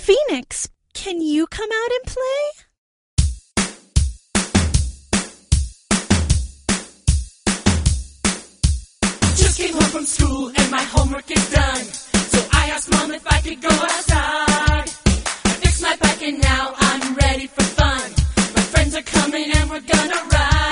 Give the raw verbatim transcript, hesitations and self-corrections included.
Phoenix, can you come out and play? Just came home from school and my homework is done. So I asked Mom if I could go outside. I fixed my bike and now I'm ready for fun. My friends are coming and we're gonna ride.